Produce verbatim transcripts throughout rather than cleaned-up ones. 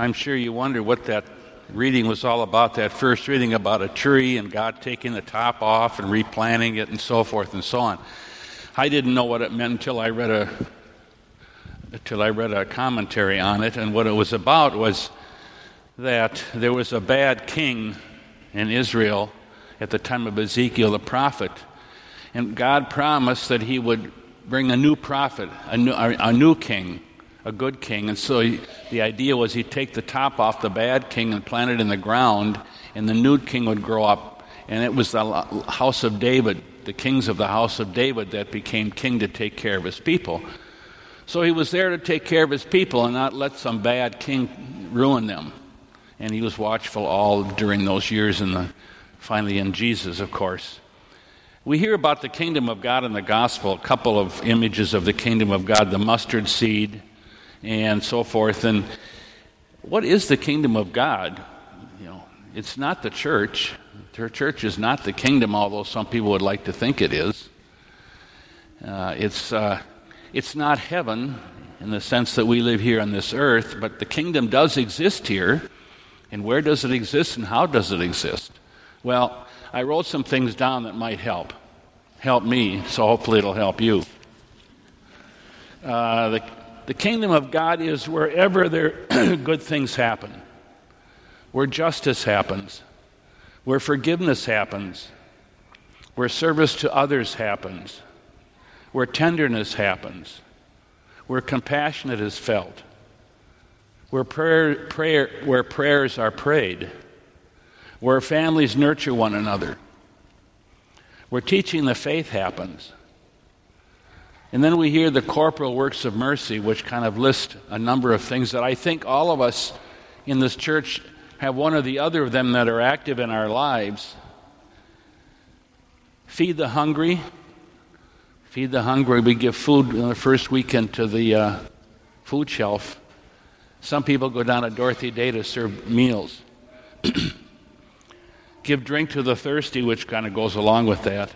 I'm sure you wonder what that reading was all about, that first reading about a tree and God taking the top off and replanting it and so forth and so on. I didn't know what it meant until I read a until I read a commentary on it, and what it was about was that there was a bad king in Israel at the time of Ezekiel the prophet, and God promised that he would bring a new prophet, a new, a new king, a good king. And so he, the idea was he'd take the top off the bad king and plant it in the ground, and the new king would grow up. And it was the house of David, the kings of the house of David, that became king to take care of his people. So he was there to take care of his people and not let some bad king ruin them. And he was watchful all during those years, and the, finally in Jesus, of course. We hear about the kingdom of God in the gospel, a couple of images of the kingdom of God, the mustard seed and so forth. And what is the kingdom of God? You know, it's not the church. The church is not the kingdom, although some people would like to think it is. Uh, it's uh, it's not heaven in the sense that we live here on this earth, but the kingdom does exist here. And where does it exist, and how does it exist? Well, I wrote some things down that might help. Help me, so hopefully it'll help you. Uh, the, the kingdom of God is wherever there good things happen, where justice happens, where forgiveness happens, where service to others happens, where tenderness happens, where compassion is felt, where prayer, prayer, where prayers are prayed, where families nurture one another, where teaching the faith happens. And then we hear the corporal works of mercy, which kind of list a number of things that I think all of us in this church have one or the other of them that are active in our lives. Feed the hungry. Feed the hungry. We give food on the first weekend to the uh, food shelf. Some people go down to Dorothy Day to serve meals. Give drink to the thirsty, which kind of goes along with that.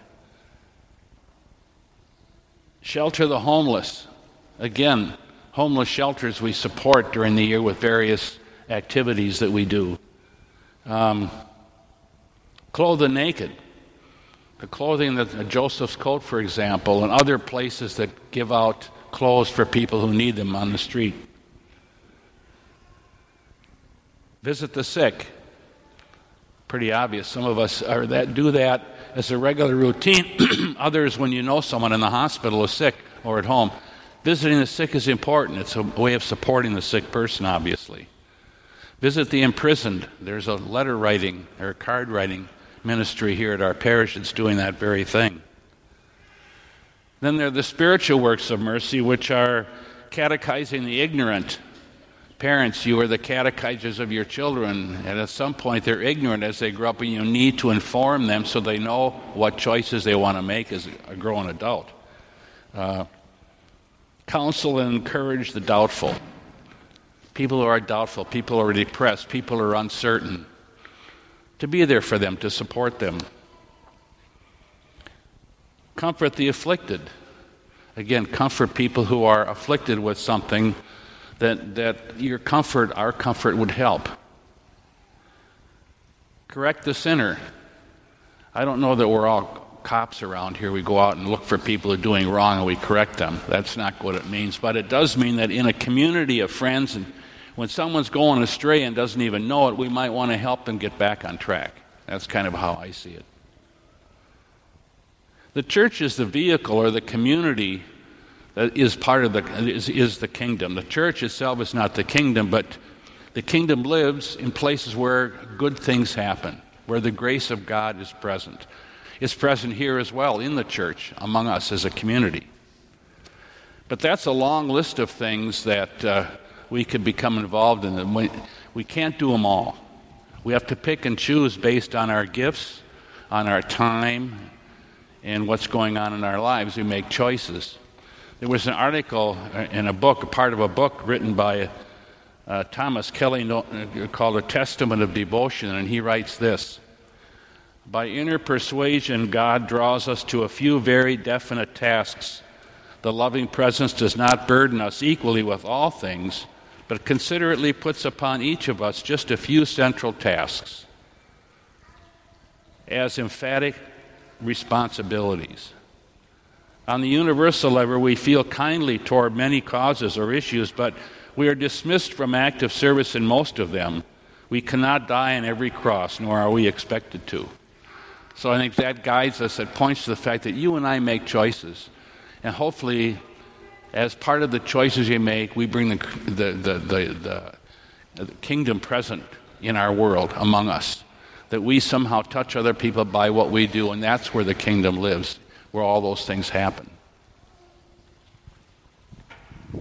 Shelter the homeless. Again, homeless shelters we support during the year with various activities that we do. Um, clothe the naked. The clothing that uh, Joseph's Coat, for example, and other places that give out clothes for people who need them on the street. Visit the sick. Pretty obvious. Some of us are that do that as a regular routine. Others, when you know someone in the hospital is sick or at home. Visiting the sick is important. It's a way of supporting the sick person, obviously. Visit the imprisoned. There's a letter writing or card writing ministry here at our parish that's doing that very thing. Then there are the spiritual works of mercy, which are catechizing the ignorant. Parents, you are the catechizers of your children, and at some point they're ignorant as they grow up, and you need to inform them so they know what choices they want to make as a grown adult. Uh, counsel and encourage the doubtful. People who are doubtful, people who are depressed, people who are uncertain. To be there for them, to support them. Comfort the afflicted. Again, comfort people who are afflicted with something that that your comfort, our comfort would help. Correct the sinner. I don't know that we're all cops around here. We go out and look for people who are doing wrong and we correct them. That's not what it means. But it does mean that in a community of friends, and when someone's going astray and doesn't even know it, we might want to help them get back on track. That's kind of how I see it. The church is the vehicle or the community that is part of the is, is the kingdom. The church itself is not the kingdom, but the kingdom lives in places where good things happen, where the grace of God is present. It's present here as well in the church, among us as a community. But that's a long list of things that uh, we could become involved in. We, we can't do them all. We have to pick and choose based on our gifts, on our time, and what's going on in our lives. We make choices. There was an article in a book, a part of a book written by uh, Thomas Kelly called A Testament of Devotion, and he writes this: by inner persuasion, God draws us to a few very definite tasks. The loving presence does not burden us equally with all things, but considerately puts upon each of us just a few central tasks as emphatic responsibilities. On the universal level, we feel kindly toward many causes or issues, but we are dismissed from active service in most of them. We cannot die on every cross, nor are we expected to. So I think that guides us. It points to the fact that you and I make choices, and hopefully, as part of the choices you make, we bring the the the the, the, the kingdom present in our world among us. That we somehow touch other people by what we do, and that's where the kingdom lives, where all those things happen.